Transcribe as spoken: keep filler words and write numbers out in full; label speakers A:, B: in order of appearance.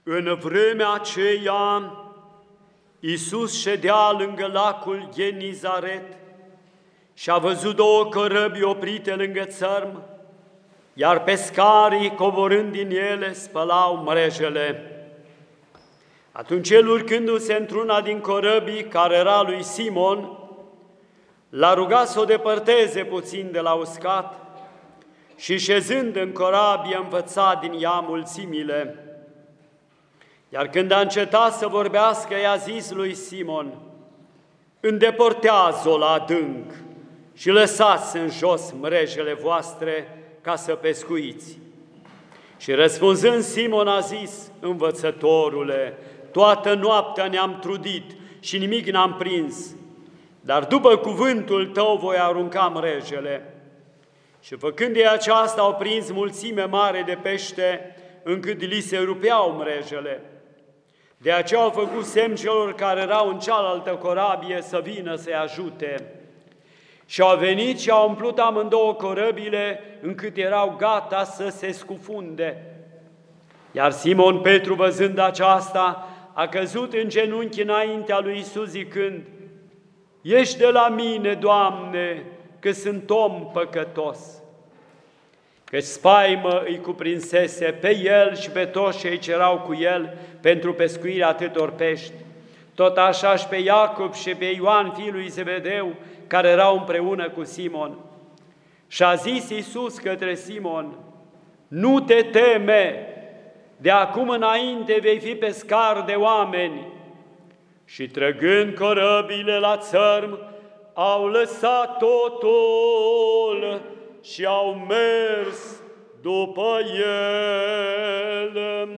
A: În vremea aceea, Iisus ședea lângă lacul Genizaret și a văzut două corăbi oprite lângă țărm, iar pescarii, coborând din ele, spălau mrejele. Atunci el, urcându-se într-una din corăbii, care era lui Simon, l-a rugat să o depărteze puțin de la uscat și, șezând în corabie, învăța din ea mulțimile. Iar când a încetat să vorbească, i-a zis lui Simon: îndepărtează-o la adânc și lăsați în jos mrejele voastre ca să pescuiți. Și răspunzând, Simon a zis: învățătorule, toată noaptea ne-am trudit și nimic n-am prins, dar după cuvântul tău voi arunca mrejele. Și făcând ei aceasta, au prins mulțime mare de pește, încât li se rupeau mrejele. De aceea au făcut semn celor care erau în cealaltă corabie să vină să-i ajute. Și au venit și au umplut amândouă corăbile, încât erau gata să se scufunde. Iar Simon Petru, văzând aceasta, a căzut în genunchi înaintea lui Iisus zicând: ieși de la mine, Doamne, că sunt om păcătos. Căci spaimă îi cuprinsese pe el și pe toți cei ce erau cu el pentru pescuirea atâtor pești. Tot așa și pe Iacob și pe Ioan, fiul lui Zebedeu, care erau împreună cu Simon. Și a zis Iisus către Simon: nu te teme, de acum înainte vei fi pescar de oameni. Și trăgând corăbile la țărm, au lăsat totul și au mers după el.